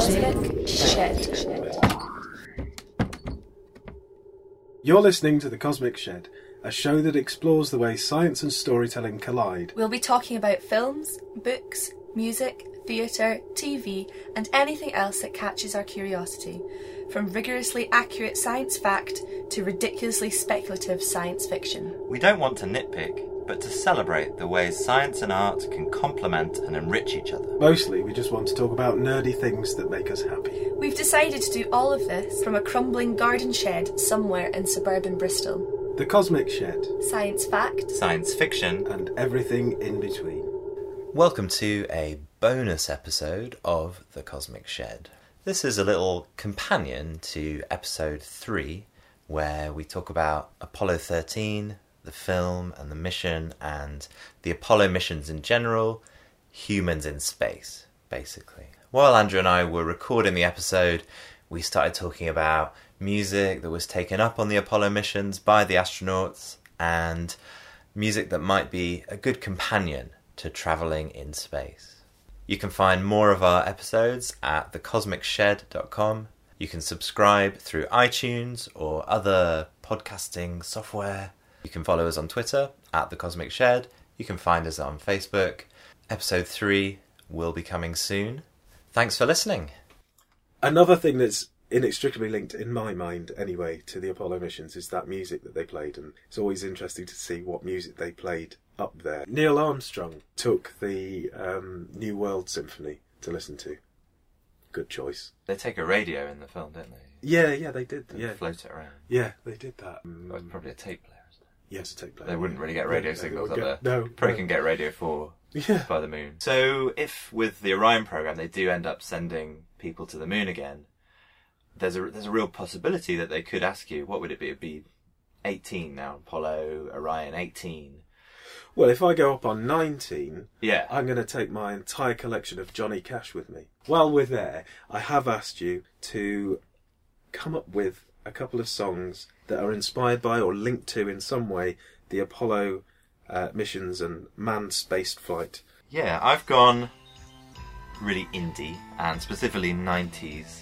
Cosmic Shed. You're listening to The Cosmic Shed, a show that explores the way science and storytelling collide. We'll be talking about films, books, music, theatre, TV, and anything else that catches our curiosity, from rigorously accurate science fact to ridiculously speculative science fiction. We don't want to nitpick, but to celebrate the ways science and art can complement and enrich each other. Mostly, we just want to talk about nerdy things that make us happy. We've decided to do all of this from a crumbling garden shed somewhere in suburban Bristol. The Cosmic Shed. Science fact. Science fiction. And everything in between. Welcome to a bonus episode of The Cosmic Shed. This is a little companion to episode 3, where we talk about Apollo 13, the film and the mission, and the Apollo missions in general, humans in space, basically. While Andrew and I were recording the episode, we started talking about music that was taken up on the Apollo missions by the astronauts, and music that might be a good companion to travelling in space. You can find more of our episodes at thecosmicshed.com. You can subscribe through iTunes or other podcasting software. You can follow us on Twitter at The Cosmic Shed. You can find us on Facebook. Episode 3 will be coming soon. Thanks for listening. Another thing that's inextricably linked, in my mind anyway, to the Apollo missions is that music that they played, and it's always interesting to see what music they played up there. Neil Armstrong took the New World Symphony to listen to. Good choice. They take a radio in the film, don't they? Yeah, they did. They float it around. Yeah, they did that. Well, it's probably a tape player, isn't it? Yes, a tape player. They wouldn't really get radio signals up there. No. Probably can get Radio 4 by the moon. So if with the Orion program they do end up sending people to the moon again, there's a real possibility that they could ask you, what would it be? It'd be 18 now, Apollo, Orion, 18. Well, if I go up on 19, yeah, I'm going to take my entire collection of Johnny Cash with me. While we're there, I have asked you to come up with a couple of songs that are inspired by or linked to in some way the Apollo missions and manned space flight. Yeah, I've gone really indie, and specifically 90s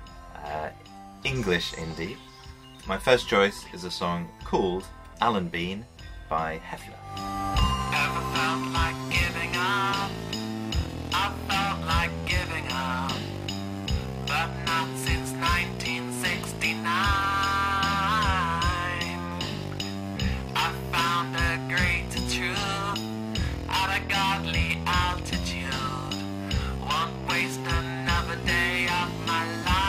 English indie. My first choice is a song called Alan Bean by Hefner. Ever felt like giving up? I felt like giving up, but not since 1969. I found a greater truth at a godly altitude. Won't waste another day of my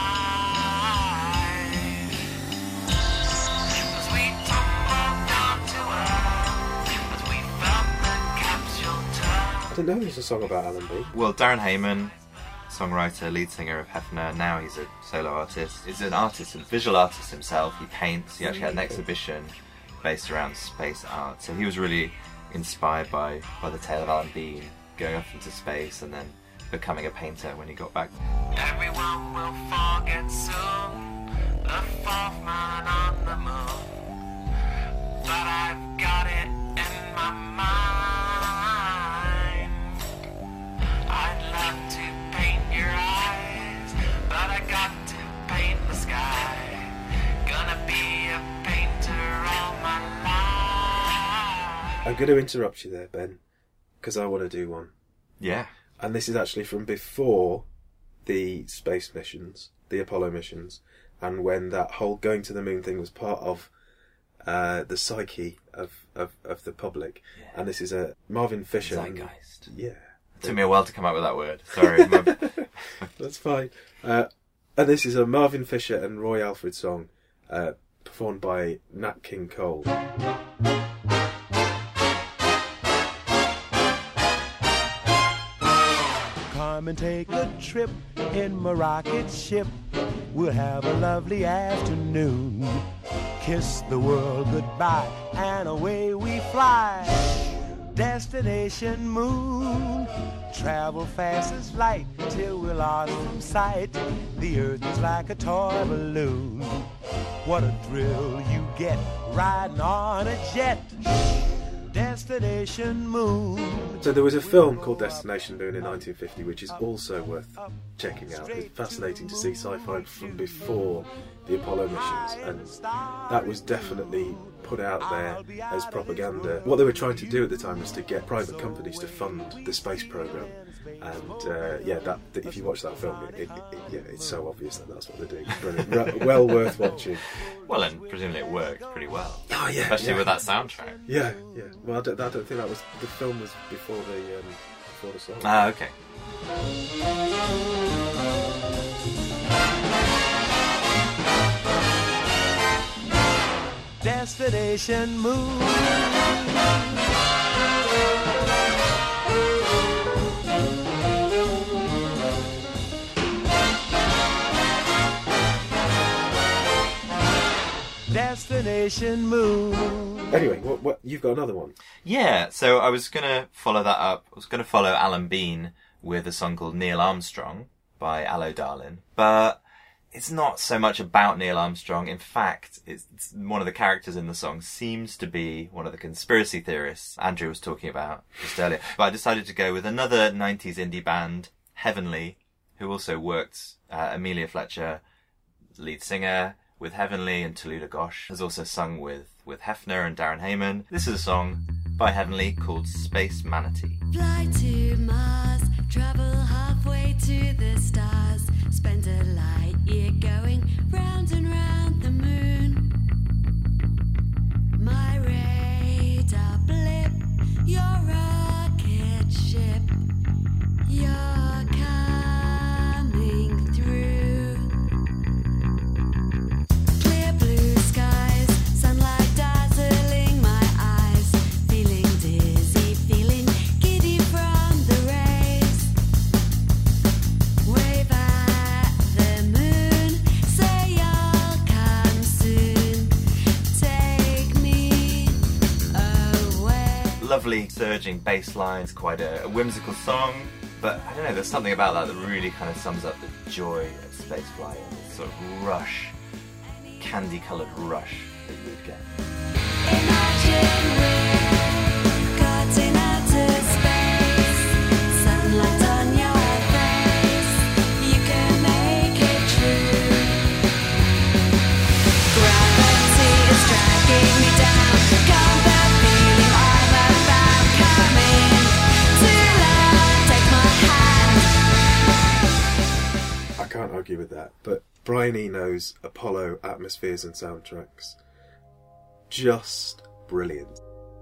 life. 'Cause we tumbled down to earth, as we felt the capsule turn. I don't know there's a song about Alan Bean. Well, Darren Hayman, songwriter, lead singer of Hefner, now he's a solo artist. He's an artist, a visual artist himself. He paints. He actually had an exhibition based around space art. So he was really inspired by the tale of Alan Bean going off into space and then becoming a painter when he got back. Everyone will forget soon the fourth man on the moon, but I've got it in my mind. I'd love to paint your eyes, but I got to paint the sky. Gonna be a painter all my life. I'm going to interrupt you there, Ben, because I want to do one. Yeah. And this is actually from before the space missions, the Apollo missions, and when that whole going to the moon thing was part of the psyche of the public. Yeah. And this is a Marvin Fisher. Zeitgeist. Yeah. It took me a while to come up with that word. Sorry. That's fine. And this is a Marvin Fisher and Roy Alfred song performed by Nat King Cole. Come and take a trip in my rocket ship. We'll have a lovely afternoon. Kiss the world goodbye and away we fly. Destination moon. Travel fast as light till we're lost from sight. The earth is like a toy balloon. What a thrill you get riding on a jet. Destination Moon. So there was a film called Destination Moon in 1950, which is also worth checking out. It's fascinating to see sci-fi from before the Apollo missions, and that was definitely put out there as propaganda. What they were trying to do at the time was to get private companies to fund the space program. And that if you watch that film, it's so obvious that that's what they're doing. Brilliant. Well worth watching. Well, and presumably it worked pretty well. Oh yeah, especially with that soundtrack. Yeah. Well, I don't think that was the film was before the song. Ah, okay. Destination Moon. Destination Moon. Anyway, what you've got another one? Yeah, so I was going to follow that up. I was going to follow Alan Bean with a song called Neil Armstrong by Allo Darlin. But it's not so much about Neil Armstrong. In fact, it's one of the characters in the song seems to be one of the conspiracy theorists Andrew was talking about just earlier. But I decided to go with another 90s indie band, Heavenly, who also worked, Amelia Fletcher, lead singer, with Heavenly, and Tallulah Gosh has also sung with Hefner and Darren Hayman. This is a song by Heavenly called Space Manatee. Fly to Mars, travel halfway to the stars, spend a light year going round and round the moon. My radar blip, your rocket ship, you're coming through. Clear blue skies, sunlight dazzling my eyes, feeling dizzy, feeling giddy from the rays. Wave at the moon, say you'll come soon, take me away. Lovely surging bass lines, quite a whimsical song, but I don't know, there's something about that that really kind of sums up the joy of spaceflight, this sort of rush, candy-coloured rush that you would get. Imagine we're caught in outer space, sunlight on your face, you can make it true. Gravity is dragging me down, can't that feeling I'm about coming to love, take my hand. I can't argue with that, but Brian Eno's Apollo atmospheres and soundtracks, just brilliant.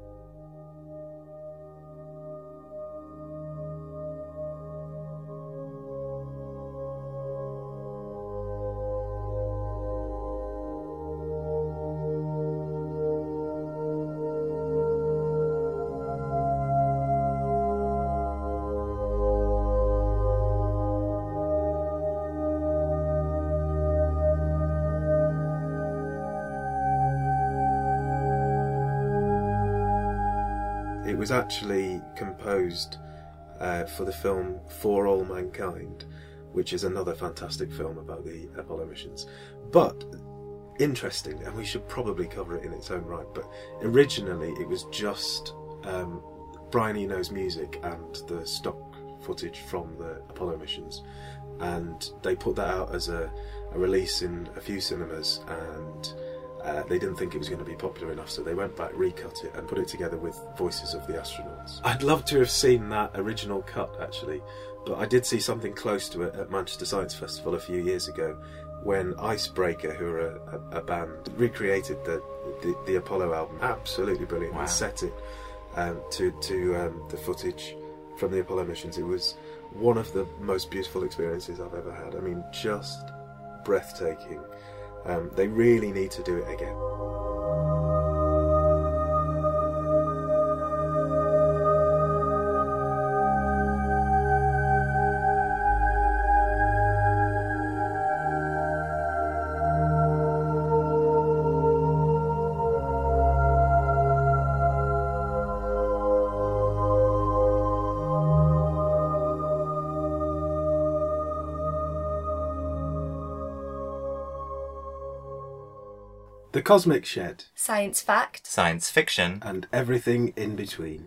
It was actually composed for the film For All Mankind, which is another fantastic film about the Apollo missions. But, interestingly, and we should probably cover it in its own right, but originally it was just Brian Eno's music and the stock footage from the Apollo missions. And they put that out as a release in a few cinemas, and they didn't think it was going to be popular enough, so they went back, recut it, and put it together with voices of the astronauts. I'd love to have seen that original cut, actually, but I did see something close to it at Manchester Science Festival a few years ago, when Icebreaker, who are a band, recreated the Apollo album. Absolutely brilliant. Wow. And set it to the footage from the Apollo missions. It was one of the most beautiful experiences I've ever had. I mean, just breathtaking. They really need to do it again. The Cosmic Shed, Science fact. Science fiction. and everything in between.